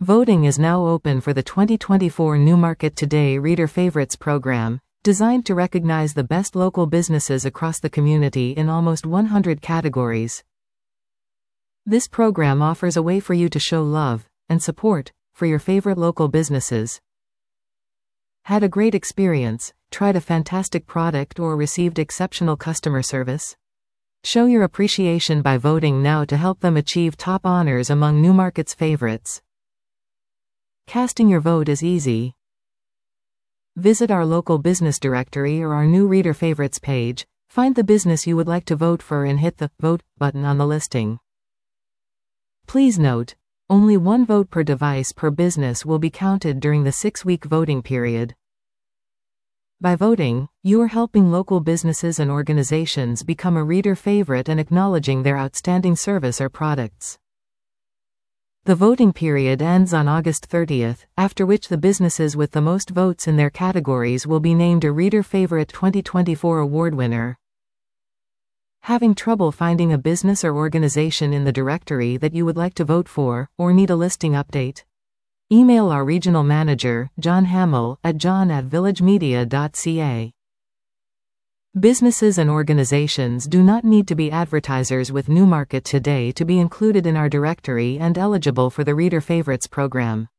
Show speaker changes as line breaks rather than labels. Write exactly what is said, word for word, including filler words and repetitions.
Voting is now open for the twenty twenty-four Newmarket Today Reader Favorites program, designed to recognize the best local businesses across the community in almost one hundred categories. This program offers a way for you to show love and support for your favorite local businesses. Had a great experience, tried a fantastic product, or received exceptional customer service? Show your appreciation by voting now to help them achieve top honors among Newmarket's favorites. Casting your vote is easy. Visit our local business directory or our new Reader Favorites page, find the business you would like to vote for and hit the Vote button on the listing. Please note, only one vote per device per business will be counted during the six-week voting period. By voting, you are helping local businesses and organizations become a reader favorite and acknowledging their outstanding service or products. The voting period ends on August thirtieth, after which the businesses with the most votes in their categories will be named a Reader Favorite twenty twenty-four award winner. Having trouble finding a business or organization in the directory that you would like to vote for, or need a listing update? Email our regional manager, John Hamill, at john at villagemedia dot c a. Businesses and organizations do not need to be advertisers with Newmarket Today to be included in our directory and eligible for the Reader Favorites program.